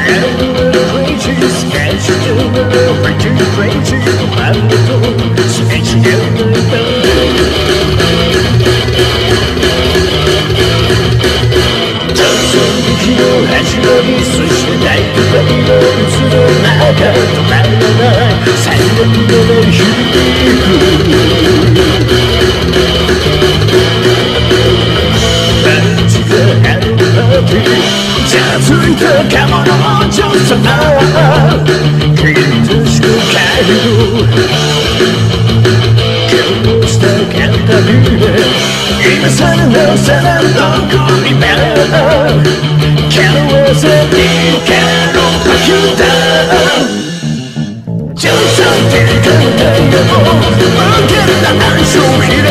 今さらなおさらどこにもキャロワセにキャロパキュータ13点からも負けるな暗証